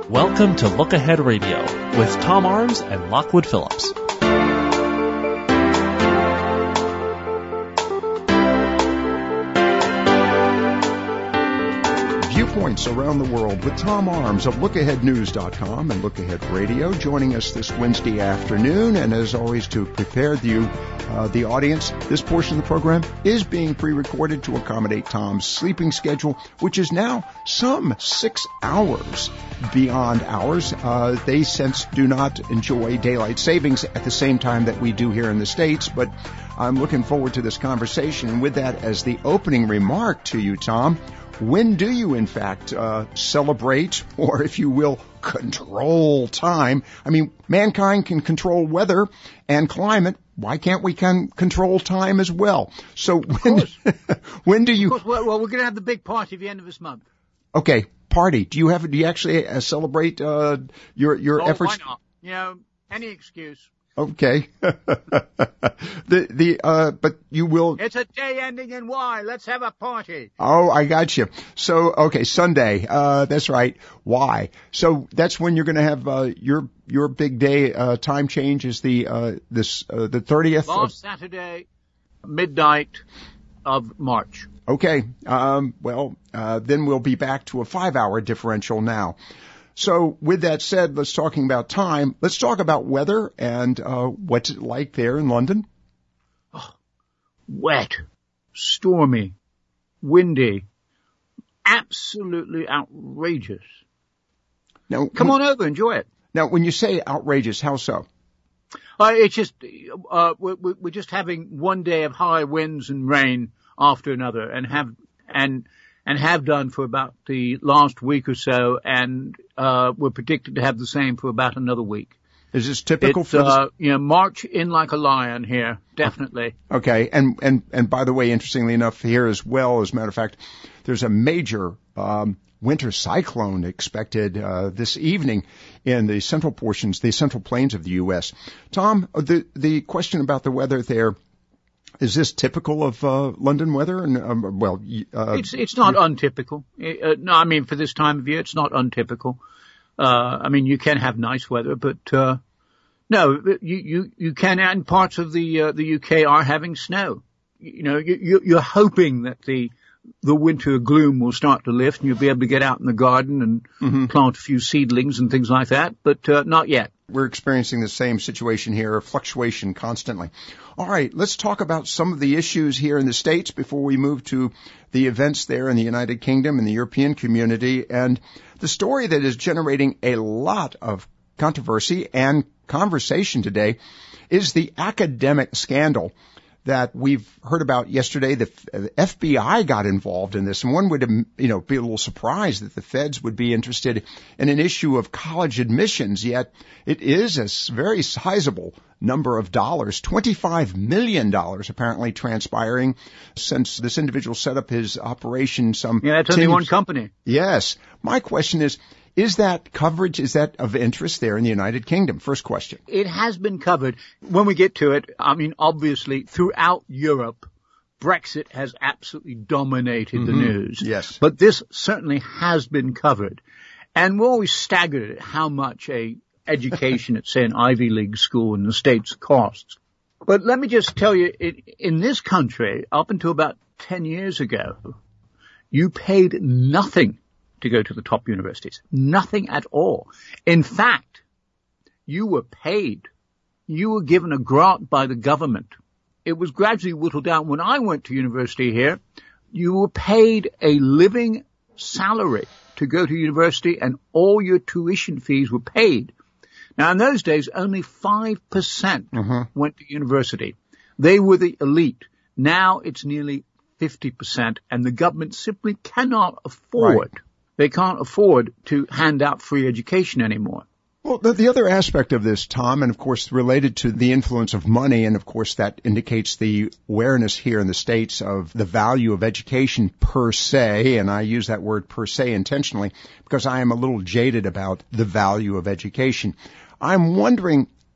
Welcome to Look Ahead Radio with Tom Arms and Lockwood Phillips. Viewpoints around the world with Tom Arms of LookAheadNews.com and Look Ahead Radio joining us this Wednesday afternoon. And as always, to prepare the audience, this portion of the program is being pre-recorded to accommodate Tom's sleeping schedule, which is now some 6 hours beyond ours. They do not enjoy daylight savings at the same time that we do here in the States, but I'm looking forward to this conversation. And with that as the opening remark to you, Tom, when do you, in fact, celebrate, or if you will, control time? I mean, mankind can control weather and climate. Why can't we control time as well? So when do you? Well, we're going to have the big party at the end of this month. Okay, party. Do you actually celebrate your efforts? Why not? You know, any excuse. Okay. But you will. It's a day ending in Y. Let's have a party. Oh, I got you. So, okay, Sunday. That's right. Y. So that's when you're going to have your big day. Time change is the 30th. Last Saturday, midnight of March. Okay. Then we'll be back to a 5-hour differential now. So with that said, let's talk about weather and what's it like there in London? Oh, wet, stormy, windy, absolutely outrageous. Now, come on over, enjoy it. Now, when you say outrageous, how so? It's just we're just having one day of high winds and rain after another, and have done for about the last week or so, and we're predicted to have the same for about another week. Is this typical for March in like a lion here, definitely. Okay, and by the way, interestingly enough, here as well, as a matter of fact, there's a major winter cyclone expected this evening in the central plains of the U.S. Tom, the question about the weather there. Is this typical of London weather? And it's not untypical. No, I mean for this time of year, it's not untypical. I mean you can have nice weather, but no, you can. And parts of the UK are having snow. You know, you're hoping that the winter gloom will start to lift, and you'll be able to get out in the garden and plant a few seedlings and things like that. But not yet. We're experiencing the same situation here, fluctuation constantly. All right, let's talk about some of the issues here in the States before we move to the events there in the United Kingdom and the European community. And the story that is generating a lot of controversy and conversation today is the academic scandal that we've heard about yesterday. The FBI got involved in this, and one would, be a little surprised that the feds would be interested in an issue of college admissions, yet it is a very sizable number of dollars, $25 million apparently transpiring since this individual set up his operation. That's only one company. Yes. My question is that coverage, is that of interest there in the United Kingdom? First question. It has been covered. When we get to it, I mean, obviously, throughout Europe, Brexit has absolutely dominated the news. Yes. But this certainly has been covered. And we're always staggered at how much a education at, say, an Ivy League school in the States costs. But let me just tell you, in this country, up until about 10 years ago, you paid nothing to go to the top universities. Nothing at all. In fact, you were paid. You were given a grant by the government. It was gradually whittled down. When I went to university here, you were paid a living salary to go to university, and all your tuition fees were paid. Now, in those days, only 5% went to university. They were the elite. Now it's nearly 50%, and the government simply cannot afford. Right. They can't afford to hand out free education anymore. Well, the other aspect of this, Tom, and of course related to the influence of money, and of course that indicates the awareness here in the States of the value of education per se, and I use that word per se intentionally because I am a little jaded about the value of education. I'm wondering,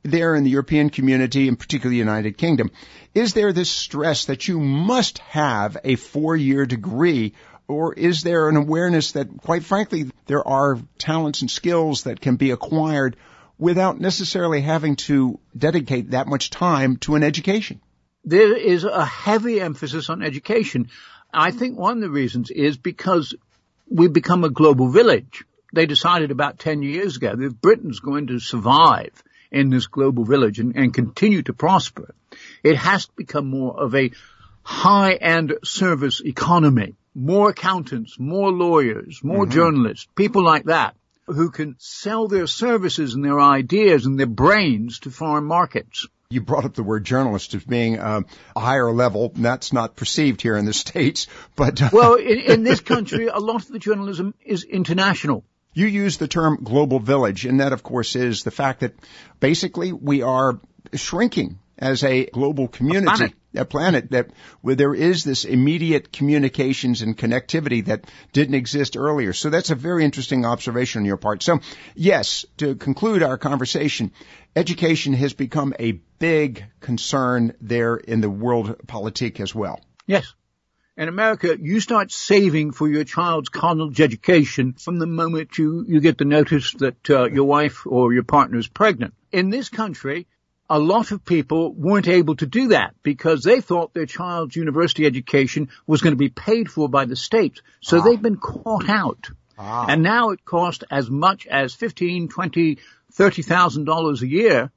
there in the European community, and particularly the United Kingdom, is there this stress that you must have a 4-year degree, or is there an awareness that, quite frankly, there are talents and skills that can be acquired without necessarily having to dedicate that much time to an education? There is a heavy emphasis on education. I think one of the reasons is because we've become a global village. They decided about 10 years ago that if Britain's going to survive in this global village and continue to prosper, it has to become more of a high-end service economy. More accountants, more lawyers, more journalists, people like that, who can sell their services and their ideas and their brains to foreign markets. You brought up the word journalist as being a higher level. That's not perceived here in the States, but... Well, in this country, a lot of the journalism is international. You use the term global village, and that, of course, is the fact that basically we are shrinking as a global community, a planet that where there is this immediate communications and connectivity that didn't exist earlier. So that's a very interesting observation on your part. So, yes, to conclude our conversation, education has become a big concern there in the world politique as well. Yes. In America, you start saving for your child's college education from the moment you get the notice that your wife or your partner is pregnant. In this country, a lot of people weren't able to do that because they thought their child's university education was going to be paid for by the state. So they've been caught out. And now it costs as much as $15,000, $20,000, $30,000 a year,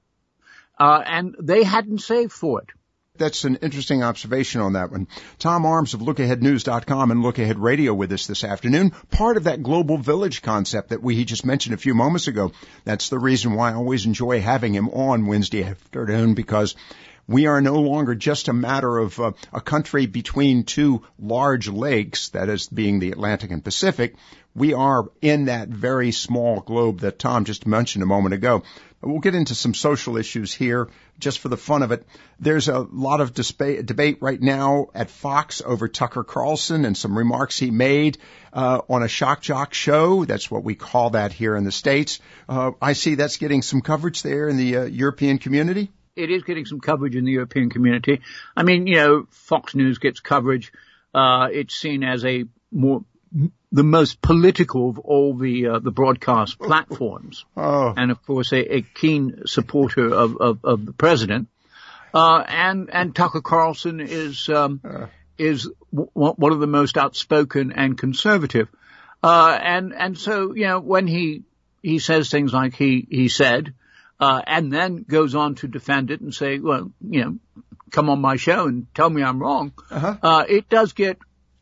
and they hadn't saved for it. That's an interesting observation on that one. Tom Arms of LookAheadNews.com and Look Ahead Radio with us this afternoon. Part of that global village concept that he just mentioned a few moments ago. That's the reason why I always enjoy having him on Wednesday afternoon, because we are no longer just a matter of a country between two large lakes, that is being the Atlantic and Pacific. We are in that very small globe that Tom just mentioned a moment ago. We'll get into some social issues here just for the fun of it. There's a lot of debate right now at Fox over Tucker Carlson and some remarks he made on a shock jock show. That's what we call that here in the States. I see that's getting some coverage there in the European community. It is getting some coverage in the European community. I mean, Fox News gets coverage. It's seen as the most political of all the broadcast platforms. And of course a keen supporter of the president. And Tucker Carlson is one of the most outspoken and conservative. And so, when he says things like he said, and then goes on to defend it and say, well, come on my show and tell me I'm wrong. It does get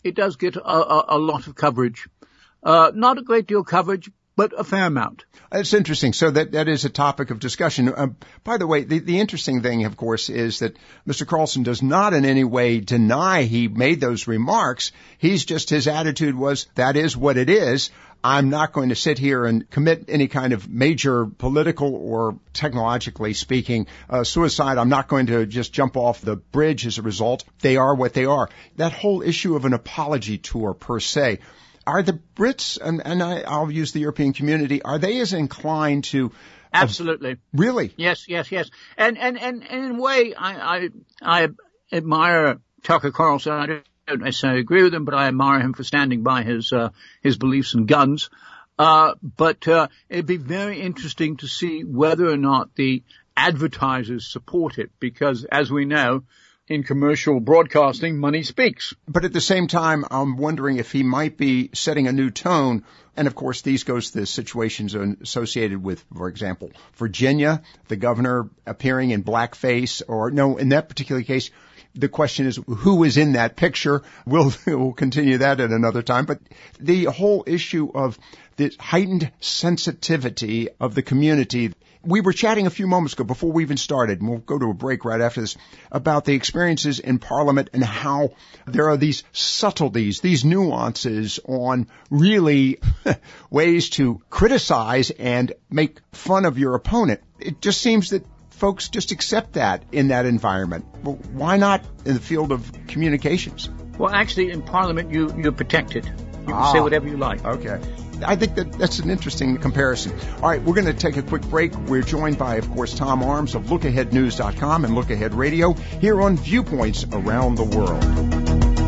a lot of coverage. Not a great deal of coverage, but a fair amount. It's interesting. So that is a topic of discussion. By the way, the interesting thing, of course, is that Mr. Carlson does not in any way deny he made those remarks. His attitude was, that is what it is. I'm not going to sit here and commit any kind of major political or technologically speaking suicide. I'm not going to just jump off the bridge as a result. They are what they are. That whole issue of an apology tour per se, are the Brits, and I'll use the European community, are they as inclined to... Absolutely. Really? Yes. And in a way, I admire Tucker Carlson. I don't necessarily agree with him, but I admire him for standing by his beliefs and guns. But it'd be very interesting to see whether or not the advertisers support it, because as we know, in commercial broadcasting, money speaks. But at the same time, I'm wondering if he might be setting a new tone. And of course, these goes to the situations associated with, for example, Virginia, the governor appearing in blackface, or no, in that particular case, the question is who is in that picture. We'll continue that at another time. But the whole issue of the heightened sensitivity of the community. We were chatting a few moments ago before we even started, and we'll go to a break right after this, about the experiences in Parliament and how there are these subtleties, these nuances on really ways to criticize and make fun of your opponent. It just seems that folks just accept that in that environment. Well, why not in the field of communications? Well, actually, in Parliament, you're protected. You can say whatever you like. Okay. I think that's an interesting comparison. All right, we're going to take a quick break. We're joined by, of course, Tom Arms of LookAheadNews.com and Look Ahead Radio here on Viewpoints Around the World.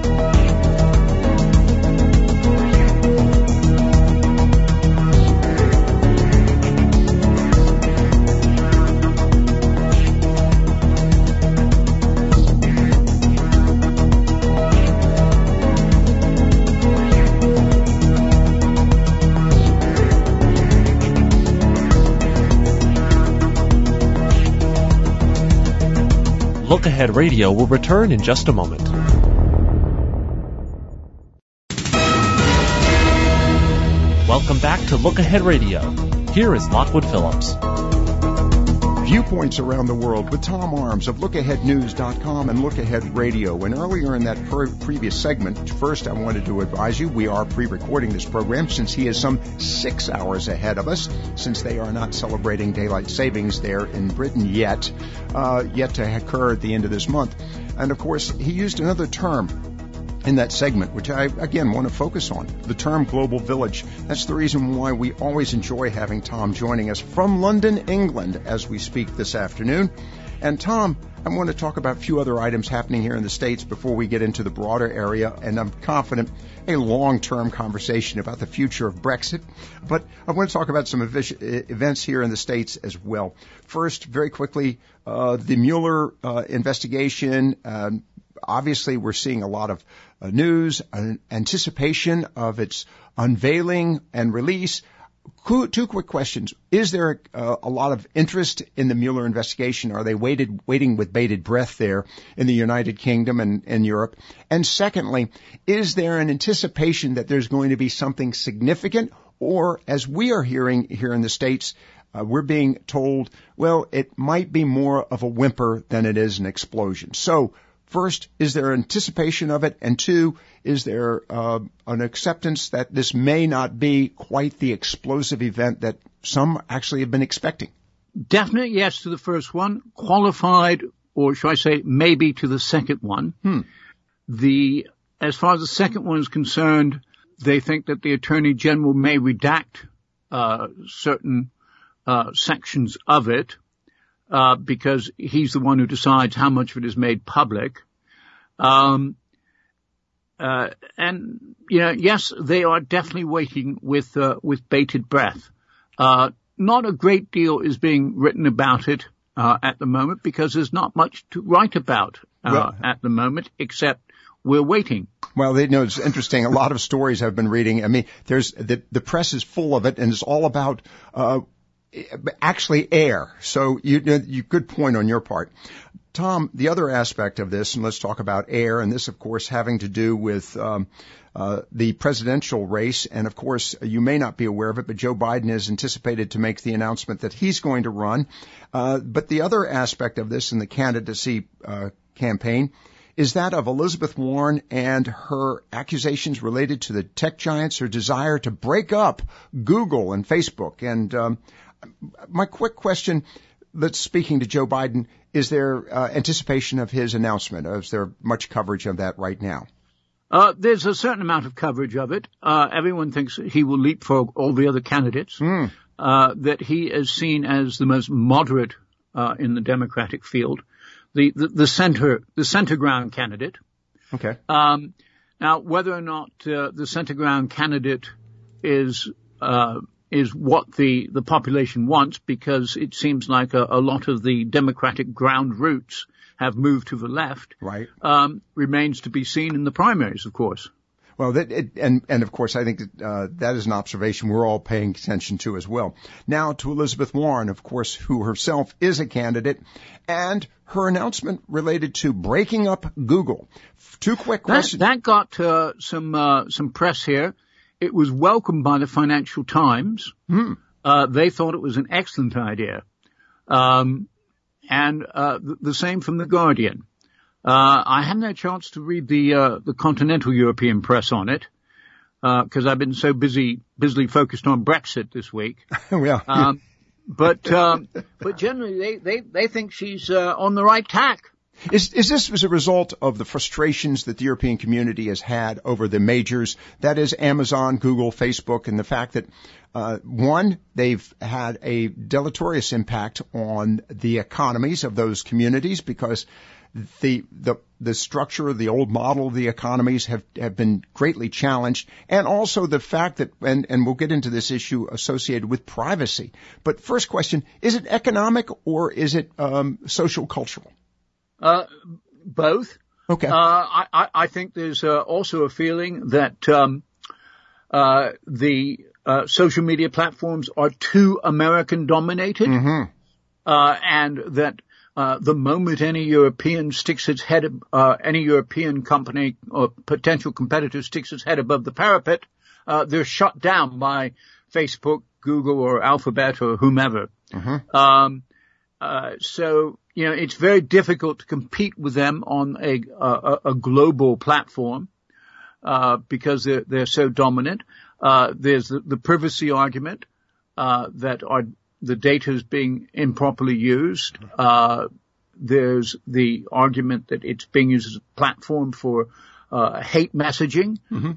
Look Ahead Radio will return in just a moment. Welcome back to Look Ahead Radio. Here is Lockwood Phillips. Viewpoints Around the World with Tom Arms of LookAheadNews.com and Look Ahead Radio. And earlier in that previous segment, first I wanted to advise you, we are pre-recording this program since he is some 6 hours ahead of us, since they are not celebrating daylight savings there in Britain yet to occur at the end of this month. And of course, he used another term in that segment, which I, again, want to focus on, the term global village. That's the reason why we always enjoy having Tom joining us from London, England, as we speak this afternoon. And Tom, I want to talk about a few other items happening here in the States before we get into the broader area, and I'm confident a long-term conversation about the future of Brexit. But I want to talk about some events here in the States as well. First, very quickly, the Mueller investigation. Obviously, we're seeing a lot of news, anticipation of its unveiling and release. Two quick questions. Is there a lot of interest in the Mueller investigation? Are they waiting with bated breath there in the United Kingdom and Europe? And secondly, is there an anticipation that there's going to be something significant? Or, as we are hearing here in the States, we're being told, well, it might be more of a whimper than it is an explosion. So, first, is there anticipation of it? And two, is there an acceptance that this may not be quite the explosive event that some actually have been expecting? Definite yes to the first one. Qualified, or should I say, maybe to the second one. As far as the second one is concerned, they think that the Attorney General may redact certain sections of it. Because he's the one who decides how much of it is made public. And, yes, they are definitely waiting with bated breath. Not a great deal is being written about it, at the moment because there's not much to write about, at the moment, except we're waiting. Well, it's interesting. A lot of stories I've been reading. I mean, there's the press is full of it, and it's all about, actually air. So you good point on your part. Tom, the other aspect of this, and let's talk about air, and this, of course, having to do with the presidential race. And, of course, you may not be aware of it, but Joe Biden is anticipated to make the announcement that he's going to run. But the other aspect of this in the candidacy campaign is that of Elizabeth Warren and her accusations related to the tech giants, her desire to break up Google and Facebook. And my quick question, speaking to Joe Biden, is there anticipation of his announcement? Is there much coverage of that right now? There's a certain amount of coverage of it. Everyone thinks he will leapfrog all the other candidates, that he is seen as the most moderate in the Democratic field, the center ground candidate. Okay. Now, whether or not the center ground candidate is what the population wants, because it seems like a lot of the Democratic ground roots have moved to the left, right? Remains to be seen in the primaries, of course. Well, and of course, I think that is an observation we're all paying attention to as well. Now to Elizabeth Warren, of course, who herself is a candidate, and her announcement related to breaking up Google. Two quick questions. That got some press here. It was welcomed by the Financial Times. They thought it was an excellent idea. And the same from The Guardian. I haven't had a chance to read the continental European press on it, because I've been so busily focused on Brexit this week. Yeah. But generally they think she's on the right tack. Is this as a result of the frustrations that the European community has had over the majors, that is Amazon, Google, Facebook, and the fact that, one, they've had a deleterious impact on the economies of those communities because the structure, the old model of the economies have been greatly challenged, and also the fact that, and we'll get into this issue associated with privacy. But first question, is it economic or is it social cultural? Both. Okay. I think there's also a feeling that the social media platforms are too American dominated, and that the moment any European sticks its head, any European company or potential competitor sticks its head above the parapet, they're shut down by Facebook, Google, or Alphabet, or whomever. So, it's very difficult to compete with them on a global platform, because they're so dominant. There's the privacy argument, that the data is being improperly used. There's the argument that it's being used as a platform for, hate messaging,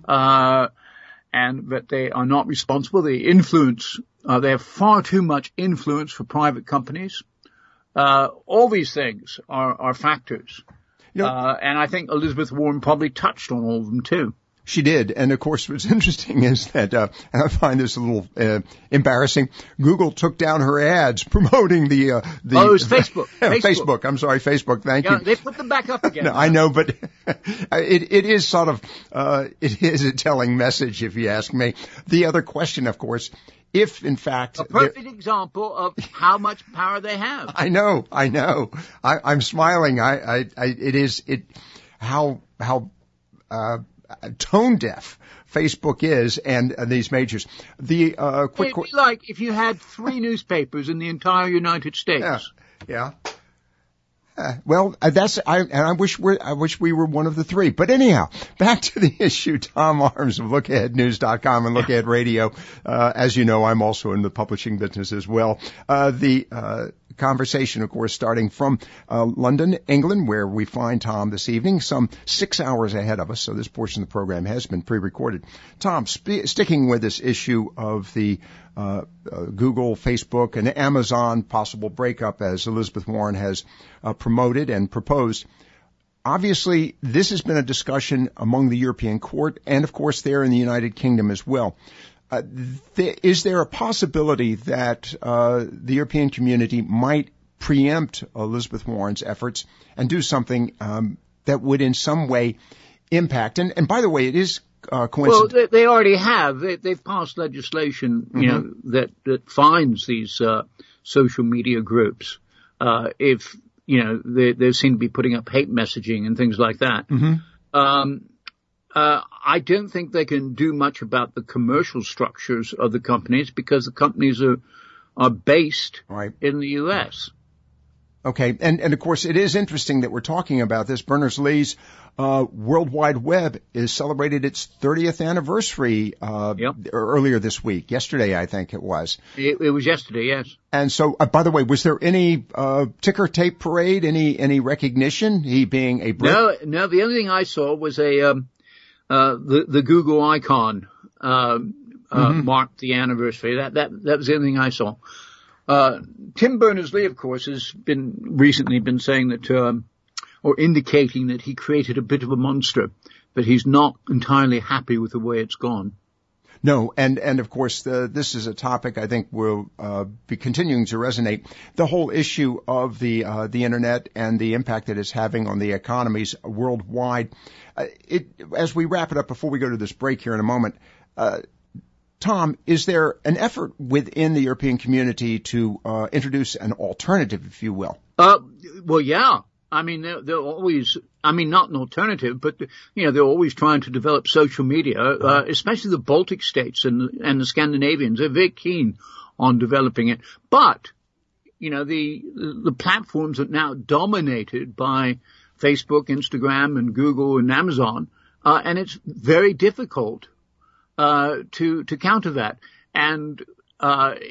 and that they are not responsible. They have far too much influence for private companies. All these things are factors. And I think Elizabeth Warren probably touched on all of them too. She did. And of course, what's interesting is that, and I find this a little, embarrassing. Google took down her ads promoting the it was Facebook. Facebook. I'm sorry, Facebook. Thank you. They put them back up again. No, I know, but it is sort of, it is a telling message if you ask me. The other question, of course, if in fact a perfect example of how much power they have. I know. I'm smiling. How tone deaf Facebook is and these majors. The it'd be like if you had 3 newspapers in the entire United States. Yeah. Well, I wish we were one of the 3. But anyhow, back to the issue. Tom Arms of LookAheadNews.com and Look Ahead Radio. As you know, I'm also in the publishing business as well. The conversation, of course, starting from London, England, where we find Tom this evening, some 6 hours ahead of us. So this portion of the program has been pre-recorded. Tom, sticking with this issue of the Google, Facebook, and Amazon possible breakup, as Elizabeth Warren has promoted and proposed. Obviously, this has been a discussion among the European Court and, of course, there in the United Kingdom as well. Is there a possibility that the European community might preempt Elizabeth Warren's efforts and do something that would in some way impact? And by the way, it is coincidental. Well, they already have. They've passed legislation, that fines these social media groups if they seem to be putting up hate messaging and things like that. I don't think they can do much about the commercial structures of the companies because the companies are based in the U.S. Okay. And of course, it is interesting that we're talking about this. Berners-Lee's World Wide Web is celebrated its 30th anniversary earlier this week. Yesterday, I think it was. It was yesterday, yes. And so, by the way, was there any ticker tape parade, any recognition, he being a Brit? No, the only thing I saw was the Google icon marked the anniversary. That was the only thing I saw. Tim Berners-Lee, of course, has recently been saying that, or indicating that he created a bit of a monster, but he's not entirely happy with the way it's gone. No, and of course, this is a topic I think will be continuing to resonate. The whole issue of the internet and the impact that it's having on the economies worldwide. As we wrap it up, before we go to this break here in a moment, Tom, is there an effort within the European community to introduce an alternative, if you will? Well, yeah. I mean, they're always, not an alternative, but, they're always trying to develop social media, especially the Baltic states and the Scandinavians. They're very keen on developing it. But, the platforms are now dominated by Facebook, Instagram, and Google and Amazon, and it's very difficult to counter that. And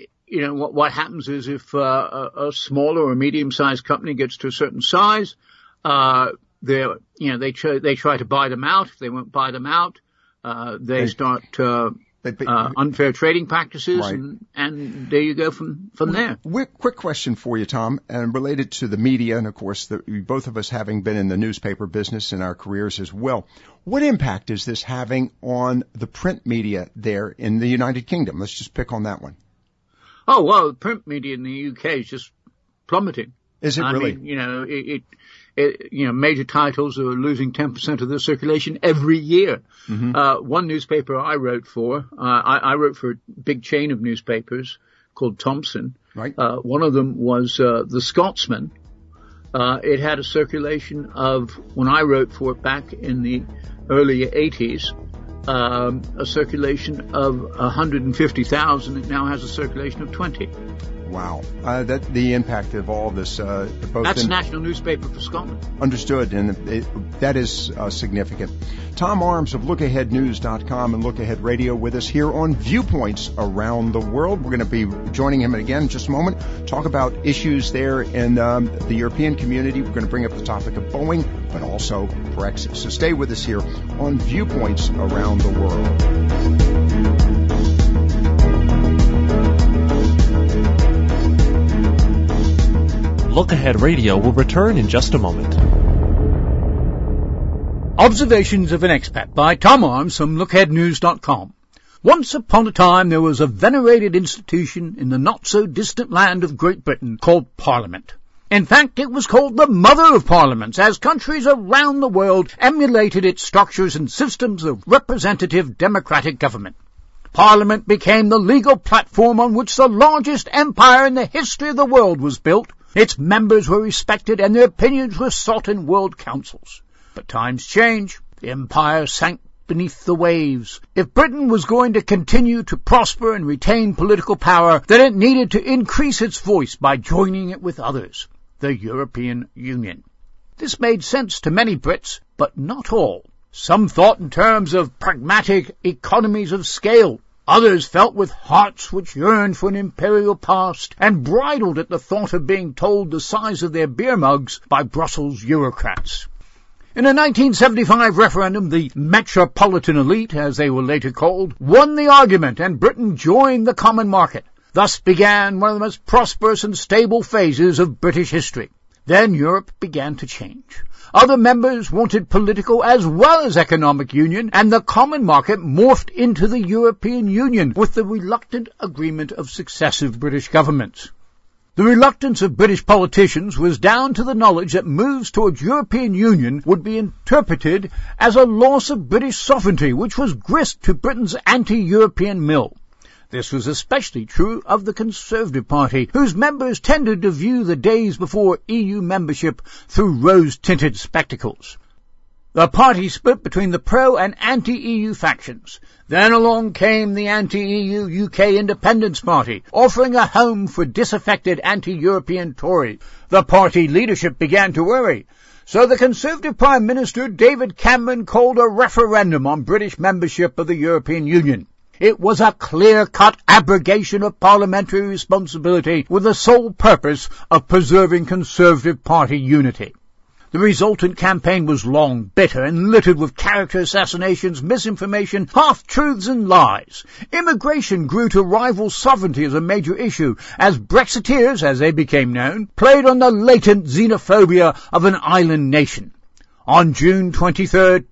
what happens is if a smaller or medium-sized company gets to a certain size, They try to buy them out. If they won't buy them out, they start unfair trading practices, right. and there you go from there. Quick question for you, Tom, and related to the media, and of course, both of us having been in the newspaper business in our careers as well. What impact is this having on the print media there in the United Kingdom? Let's just pick on that one. Oh, well, the print media in the UK is just plummeting. Is it really? I mean, major titles are losing 10% of their circulation every year. Mm-hmm. One newspaper I wrote for, I wrote for a big chain of newspapers called Thomson. Right. One of them was The Scotsman. It had a circulation of, when I wrote for it back in the early 80s, a circulation of 150,000. It now has a circulation of 20. Wow. The impact of all this, That's National Newspaper for Scotland. Understood, and that is significant. Tom Arms of LookAheadNews.com and Look Ahead Radio with us here on Viewpoints Around the World. We're going to be joining him again in just a moment, talk about issues there in the European community. We're going to bring up the topic of Boeing, but also Brexit. So stay with us here on Viewpoints Around the World. Look Ahead Radio will return in just a moment. Observations of an Expat by Tom Arms from LookAheadNews.com. Once upon a time there was a venerated institution in the not-so-distant land of Great Britain called Parliament. In fact, it was called the Mother of Parliaments, as countries around the world emulated its structures and systems of representative democratic government. Parliament became the legal platform on which the largest empire in the history of the world was built. Its members were respected and their opinions were sought in world councils. But times change. The empire sank beneath the waves. If Britain was going to continue to prosper and retain political power, then it needed to increase its voice by joining it with others, the European Union. This made sense to many Brits, but not all. Some thought in terms of pragmatic economies of scale. Others felt with hearts which yearned for an imperial past and bridled at the thought of being told the size of their beer mugs by Brussels bureaucrats. In a 1975 referendum, the metropolitan elite, as they were later called, won the argument and Britain joined the common market. Thus began one of the most prosperous and stable phases of British history. Then Europe began to change. Other members wanted political as well as economic union, and the common market morphed into the European Union with the reluctant agreement of successive British governments. The reluctance of British politicians was down to the knowledge that moves towards European Union would be interpreted as a loss of British sovereignty, which was grist to Britain's anti-European mill. This was especially true of the Conservative Party, whose members tended to view the days before EU membership through rose-tinted spectacles. The party split between the pro- and anti-EU factions. Then along came the anti-EU UK Independence Party, offering a home for disaffected anti-European Tories. The party leadership began to worry. So the Conservative Prime Minister David Cameron called a referendum on British membership of the European Union. It was a clear-cut abrogation of parliamentary responsibility with the sole purpose of preserving Conservative Party unity. The resultant campaign was long, bitter, and littered with character assassinations, misinformation, half-truths and lies. Immigration grew to rival sovereignty as a major issue, as Brexiteers, as they became known, played on the latent xenophobia of an island nation. On June 23,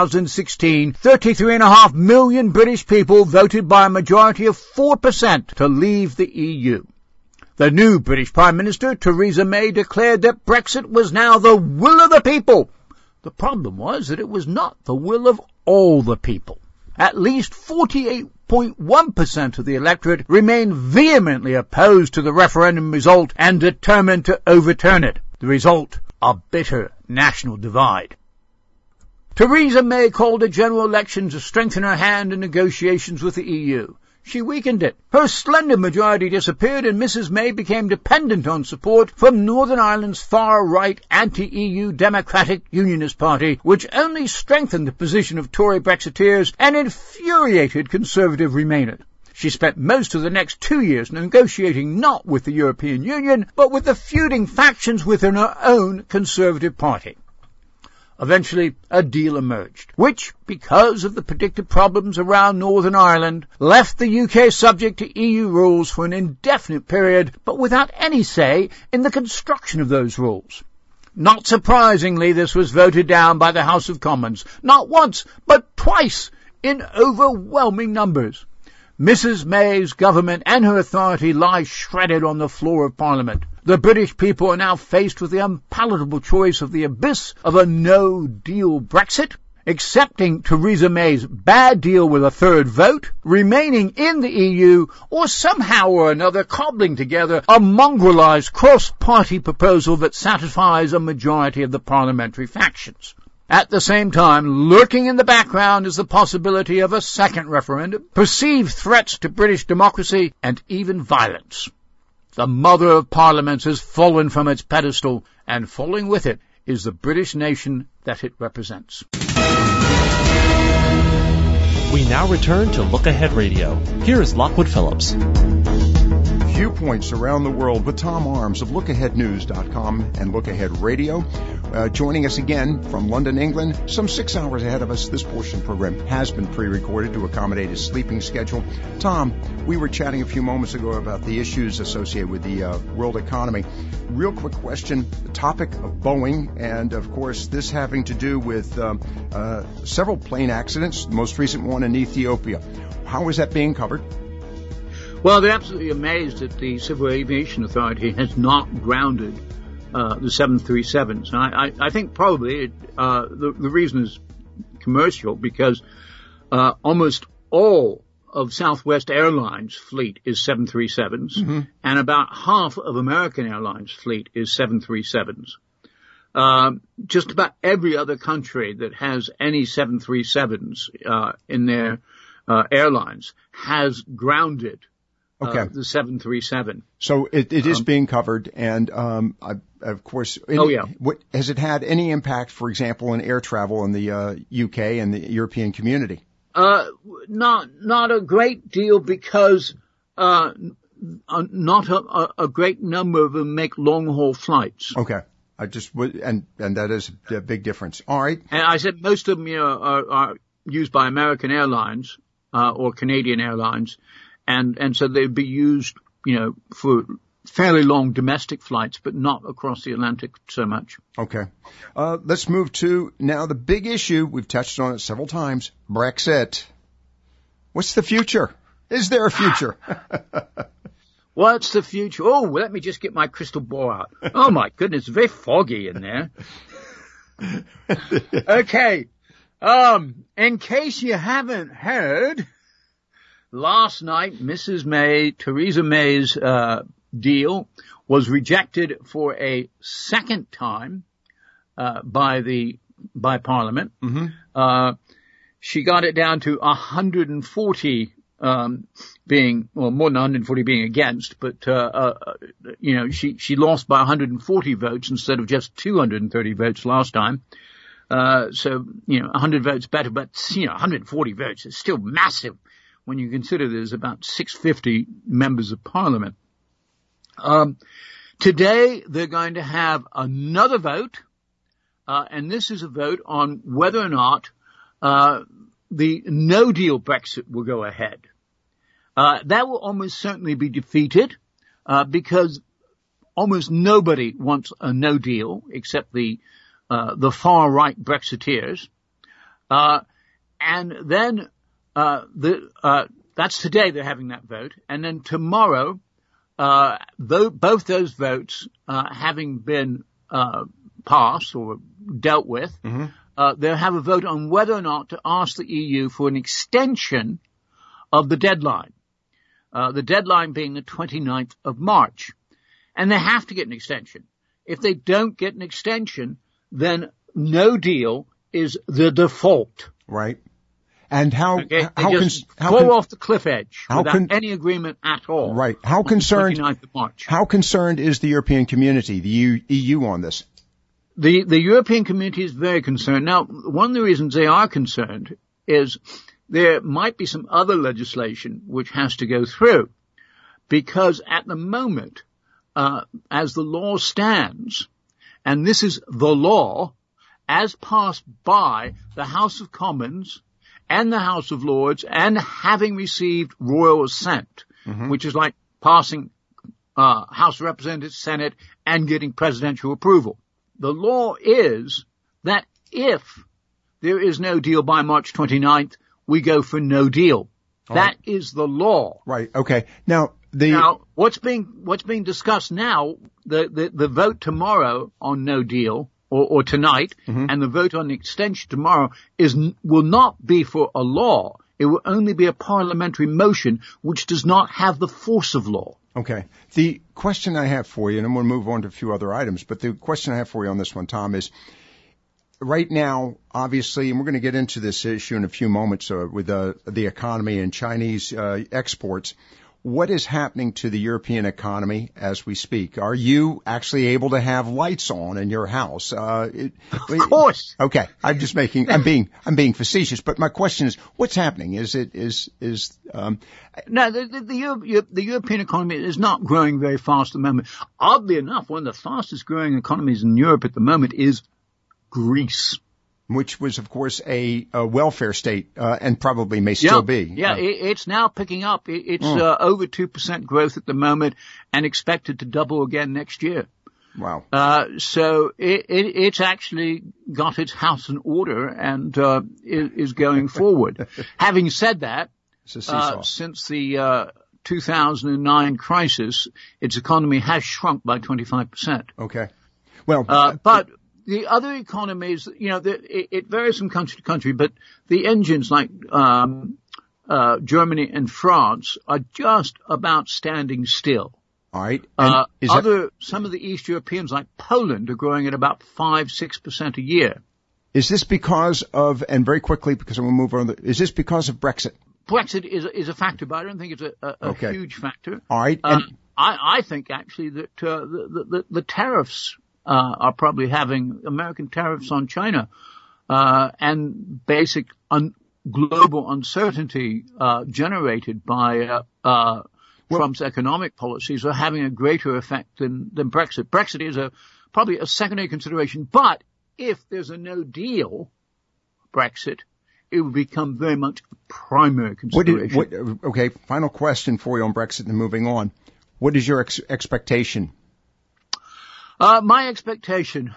2016, 33.5 million British people voted by a majority of 4% to leave the EU. The new British Prime Minister, Theresa May, declared that Brexit was now the will of the people. The problem was that it was not the will of all the people. At least 48.1% of the electorate remained vehemently opposed to the referendum result and determined to overturn it. The result, a bitter national divide. Theresa May called a general election to strengthen her hand in negotiations with the EU. She weakened it. Her slender majority disappeared and Mrs. May became dependent on support from Northern Ireland's far-right anti-EU Democratic Unionist Party, which only strengthened the position of Tory Brexiteers and infuriated Conservative Remainers. She spent most of the next 2 years negotiating not with the European Union, but with the feuding factions within her own Conservative Party. Eventually, a deal emerged, which, because of the predicted problems around Northern Ireland, left the UK subject to EU rules for an indefinite period, but without any say in the construction of those rules. Not surprisingly, this was voted down by the House of Commons, not once, but twice, in overwhelming numbers. Mrs. May's government and her authority lie shredded on the floor of Parliament. The British people are now faced with the unpalatable choice of the abyss of a no-deal Brexit, accepting Theresa May's bad deal with a third vote, remaining in the EU, or somehow or another cobbling together a mongrelized cross-party proposal that satisfies a majority of the parliamentary factions. At the same time, lurking in the background is the possibility of a second referendum, perceived threats to British democracy, and even violence. The mother of parliaments has fallen from its pedestal, and falling with it is the British nation that it represents. We now return to Look Ahead Radio. Here is Lockwood Phillips. Viewpoints around the world with Tom Arms of LookAheadNews.com and Look Ahead Radio. Joining us again from London, England, some 6 hours ahead of us. This portion of the program has been pre-recorded to accommodate his sleeping schedule. Tom, we were chatting a few moments ago about the issues associated with the world economy. Real quick question, the topic of Boeing, and of course this having to do with several plane accidents, the most recent one in Ethiopia. How is that being covered? Well, they're absolutely amazed that the Civil Aviation Authority has not grounded the 737s. And I think probably the reason is commercial, because almost all of Southwest Airlines' fleet is 737s, and about half of American Airlines' fleet is 737s. Just about every other country that has any 737s in their airlines has grounded the 737. So it is being covered, and of course, has it had any impact, for example, in air travel in the UK and the European community? Not a great deal, because not a great number of them make long haul flights. Okay. I just would, and that is a big difference. All right. And I said most of them, are used by American Airlines or Canadian Airlines. And so they'd be used, for fairly long domestic flights, but not across the Atlantic so much. Okay. Let's move to now the big issue. We've touched on it several times. Brexit. What's the future? Is there a future? What's the future? Oh, let me just get my crystal ball out. Oh my goodness, very foggy in there. Okay. In case you haven't heard, last night, Mrs. May, Theresa May's deal was rejected for a second time by Parliament. She got it down to 140 being, well, more than 140 being against, but she lost by 140 votes instead of just 230 votes last time. So 100 votes better, but 140 votes is still massive when you consider there's about 650 members of Parliament. Today they're going to have another vote, and this is a vote on whether or not the no-deal Brexit will go ahead. That will almost certainly be defeated, because almost nobody wants a no deal except the far-right Brexiteers. And then that's today they're having that vote, and then tomorrow, both those votes having been passed or dealt with, they'll have a vote on whether or not to ask the EU for an extension of the deadline. The deadline being the 29th of March. And they have to get an extension. If they don't get an extension, then no deal is the default. Right. And how fall off the cliff edge without any agreement at all. Right. How concerned? 29th of March. How concerned is the European community, the EU, on this? The European community is very concerned. Now, one of the reasons they are concerned is there might be some other legislation which has to go through, because at the moment, as the law stands, and this is the law as passed by the House of Commons and the House of Lords and having received royal assent, which is like passing House of Representatives, Senate, and getting presidential approval. The law is that if there is no deal by March 29th, we go for no deal. That is the law. Right. Okay. Now, what's being discussed now, the vote tomorrow on no deal, or tonight, and the vote on the extension tomorrow will not be for a law. It will only be a parliamentary motion which does not have the force of law. Okay. The question I have for you, and I'm going to move on to a few other items, but the question I have for you on this one, Tom, is right now, obviously, and we're going to get into this issue in a few moments with the economy and Chinese exports. What is happening to the European economy as we speak? Are you actually able to have lights on in your house? Of course. Okay. I'm being facetious, but my question is, what's happening? No, the European economy is not growing very fast at the moment. Oddly enough, one of the fastest growing economies in Europe at the moment is Greece. Which was, of course, a welfare state, and probably may still be. Yeah, it's now picking up. It's over 2% growth at the moment and expected to double again next year. Wow. So it's actually got its house in order and is going forward. Having said that, since the 2009 crisis, its economy has shrunk by 25%. Okay. Well, but the other economies, it varies from country to country, but the engines like Germany and France are just about standing still. All right. Some of the East Europeans like Poland are growing at about 5-6% a year. Is this because of, and very quickly because I'm going to move on, is this because of Brexit? Brexit is a factor, but I don't think it's a huge factor. All right. I think actually that the tariffs are probably having American tariffs on China, and basic global uncertainty, generated by, Trump's economic policies are having a greater effect than Brexit. Brexit is probably a secondary consideration, but if there's a no deal Brexit, it will become very much a primary consideration. Okay. Final question for you on Brexit and moving on. What is your expectation? My expectation,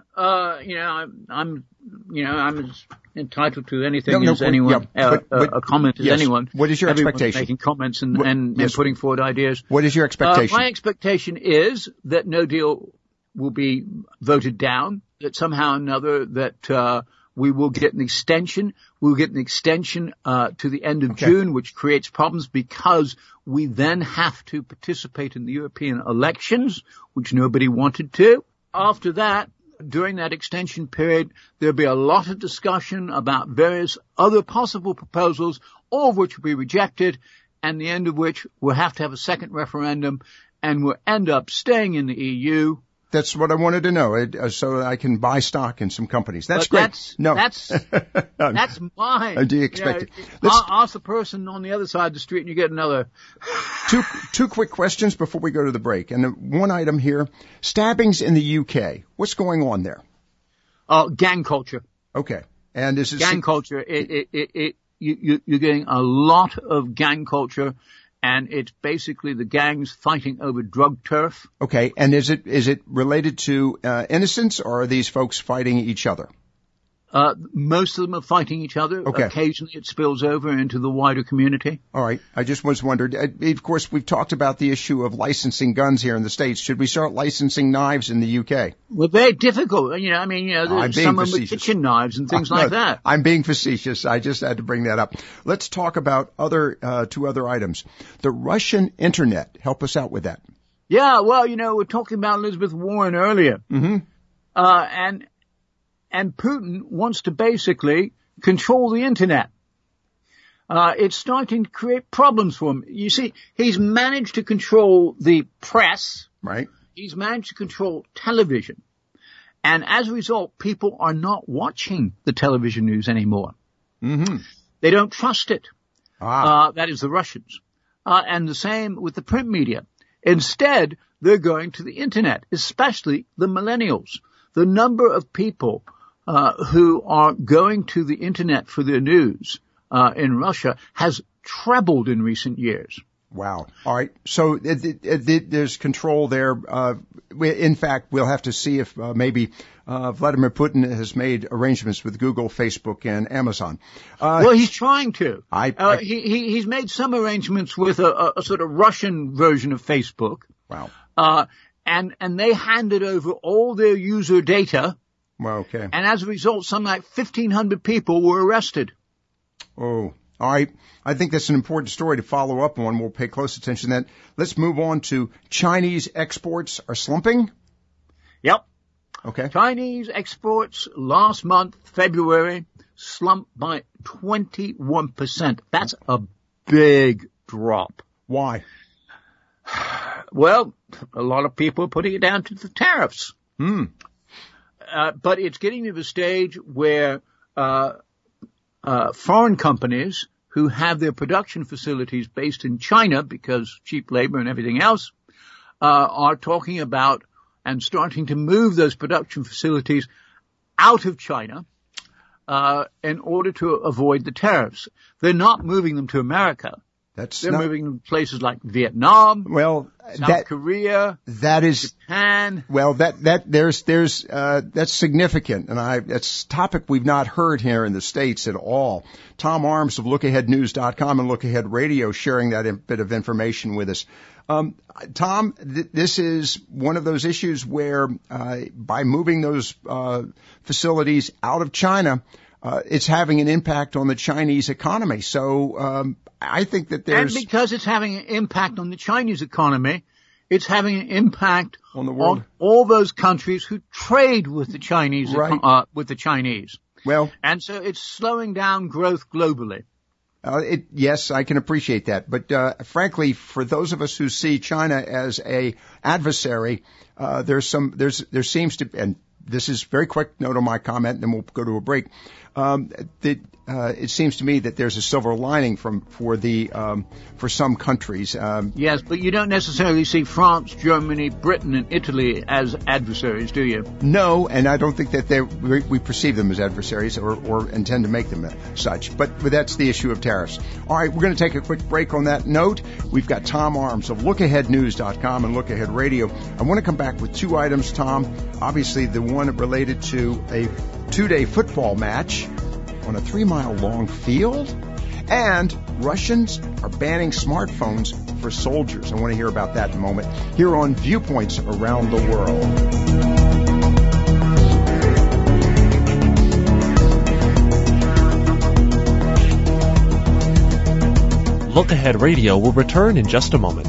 I'm as entitled to anything as anyone, a comment as anyone. What is your expectation? Making comments and putting forward ideas. What is your expectation? My expectation is that no deal will be voted down, that somehow or another that, we will get an extension. We'll get an extension to the end of June, which creates problems because we then have to participate in the European elections, which nobody wanted to. After that, during that extension period, there'll be a lot of discussion about various other possible proposals, all of which will be rejected, and the end of which we'll have to have a second referendum, and we'll end up staying in the EU. That's what I wanted to know, so I can buy stock in some companies. That's great. That's mine. Do you expect it? Ask the person on the other side of the street and you get another. Two quick questions before we go to the break. And one item here, stabbings in the UK. What's going on there? Gang culture. Okay. And is it gang culture? You're getting a lot of gang culture. And it's basically the gangs fighting over drug turf. Okay, and is it related to innocents, or are these folks fighting each other? Most of them are fighting each other. Okay. Occasionally it spills over into the wider community. All right. I just was wondered. Of course, we've talked about the issue of licensing guns here in the States. Should we start licensing knives in the UK? Well, very difficult. There's some of them with kitchen knives and things like that. I'm being facetious. I just had to bring that up. Let's talk about two other items. The Russian internet. Help us out with that. Yeah. Well, we're talking about Elizabeth Warren earlier. Mm-hmm. And Putin wants to basically control the internet. It's starting to create problems for him. You see, he's managed to control the press. Right. He's managed to control television. And as a result, people are not watching the television news anymore. Mm-hmm. They don't trust it. That is the Russians. And the same with the print media. Instead, they're going to the internet, especially the millennials. The number of people who are going to the internet for their news in Russia has trebled in recent years. Wow. All right. So there's control there. In fact, we'll have to see if maybe Vladimir Putin has made arrangements with Google, Facebook, and Amazon. Well, he's trying to. He's made some arrangements with a sort of Russian version of Facebook. Wow. And they handed over all their user data. Well, okay. And as a result, something like 1,500 people were arrested. Oh, all right. I think that's an important story to follow up on. We'll pay close attention to that. Let's move on to Chinese exports are slumping. Yep. Okay. Chinese exports last month, February, slumped by 21%. That's a big drop. Why? Well, a lot of people are putting it down to the tariffs. But it's getting to the stage where foreign companies who have their production facilities based in China because cheap labor and everything else are talking about and starting to move those production facilities out of China in order to avoid the tariffs. They're not moving them to America. They're moving them to places like Vietnam, South Korea, Japan. Well, that's significant, and that's a topic we've not heard here in the States at all. Tom Arms of LookAheadNews.com and Look Ahead Radio sharing that bit of information with us. Tom, this is one of those issues where by moving those facilities out of China, it's having an impact on the Chinese economy. So I think that And because it's having an impact on the Chinese economy, it's having an impact on the world, on all those countries who trade with the Chinese, Well, and so it's slowing down growth globally. Yes, I can appreciate that. But frankly, for those of us who see China as a adversary, there seems to, and this is a very quick note on my comment, and then we'll go to a break. It seems to me that there's a silver lining for some countries. Yes, but you don't necessarily see France, Germany, Britain, and Italy as adversaries, do you? No, and I don't think that we perceive them as adversaries or intend to make them such. But that's the issue of tariffs. All right, we're going to take a quick break on that note. We've got Tom Arms of LookAheadNews.com and Look Ahead Radio. I want to come back with two items, Tom. Obviously, the one related to a 2-day football match on a 3-mile-long field, and Russians are banning smartphones for soldiers. I want to hear about that in a moment here on Viewpoints Around the World. Look Ahead Radio will return in just a moment.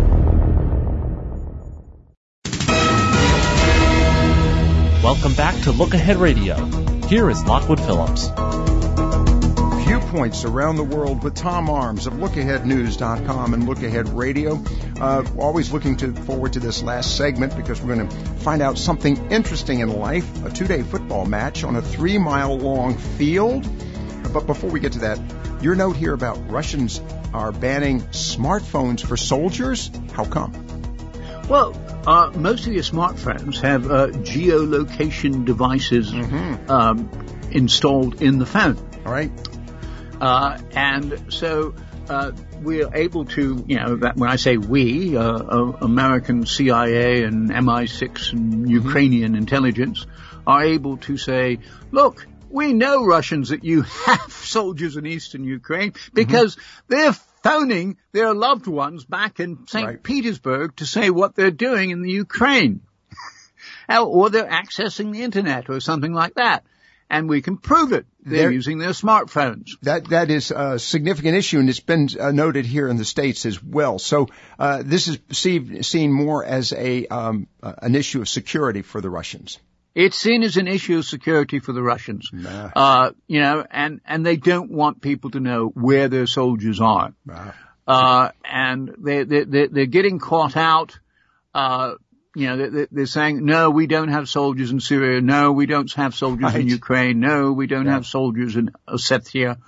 Welcome back to Look Ahead Radio. Here is Lockwood Phillips. Viewpoints Around the World with Tom Arms of LookAheadNews.com and Look Ahead Radio. Always looking forward to this last segment because we're going to find out something interesting in life, a 2-day football match on a 3-mile-long field. But before we get to that, your note here about Russians are banning smartphones for soldiers. How come? Well, most of your smartphones have geolocation devices installed in the phone. All right. And so we're able to, that when I say we, American CIA and MI6 and Ukrainian intelligence are able to say, look, we know, Russians, that you have soldiers in eastern Ukraine because they're phoning their loved ones back in St. Petersburg to say what they're doing in the Ukraine. Or they're accessing the internet or something like that. And we can prove it. They're using their smartphones. That is a significant issue, and it's been noted here in the States as well. So this is seen more as an issue of security for the Russians. It's seen as an issue of security for the Russians. And they don't want people to know where their soldiers are. And they're getting caught out. They're saying, no, we don't have soldiers in Syria. No, we don't have soldiers in Ukraine. No, we don't have soldiers in Ossetia.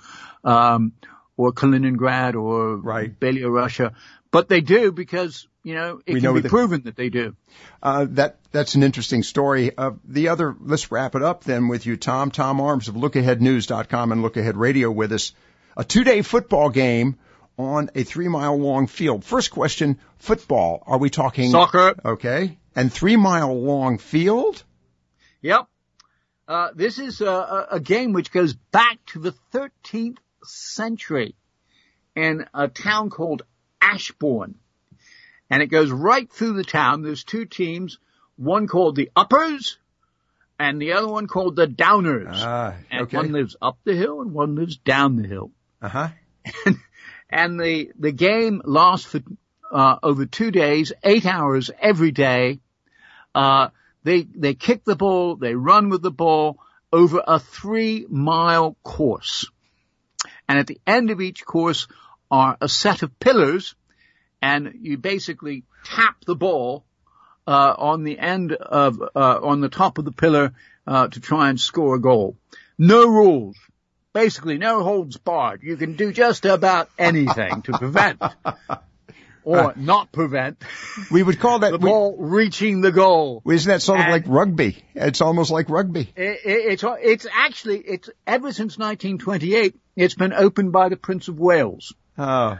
or Kaliningrad or Belarus, but they do because, it can be proven that they do. That's an interesting story. Let's wrap it up then with you, Tom. Tom Arms of LookAheadNews.com and Look Ahead Radio with us. A 2-day football game on a 3-mile long field. First question, football. Are we talking soccer? Okay. And 3-mile long field? Yep. This is a game which goes back to the 13th century in a town called Ashbourne. And it goes right through the town. There's two teams, one called the Uppers and the other one called the Downers. And one lives up the hill and one lives down the hill. Uh-huh. And the game lasts for over 2 days, 8 hours every day. They kick the ball, they run with the ball over a 3-mile course. And at the end of each course are a set of pillars, and you basically tap the ball on the end of on the top of the pillar to try and score a goal. No rules. Basically, no holds barred. You can do just about anything to prevent or not prevent. We would call that the ball reaching the goal. Isn't that sort of like rugby? It's almost like rugby. It's ever since 1928. It's been opened by the Prince of Wales. Oh.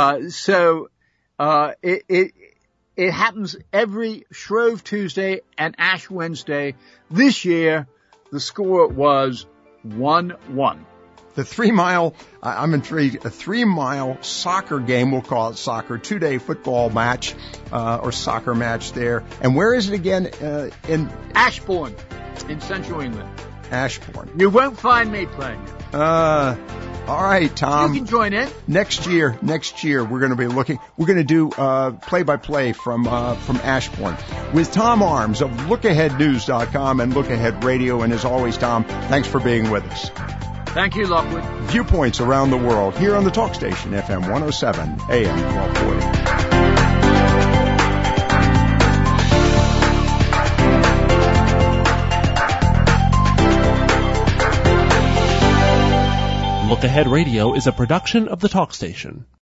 It happens every Shrove Tuesday and Ash Wednesday. This year, the score was 1-1. The 3-mile, I'm intrigued, a 3-mile soccer game, we'll call it soccer, 2-day football match, or soccer match there. And where is it again? In Ashbourne, in central England. Ashbourne. You won't find me playing it. All right, Tom. You can join in. Next year, we're going to do play-by-play from Ashbourne with Tom Arms of LookAheadNews.com and Look Ahead Radio. And as always, Tom, thanks for being with us. Thank you, Lockwood. Viewpoints around the world here on the Talk Station, FM 107, AM 1240. Look Ahead Radio is a production of the Talk Station.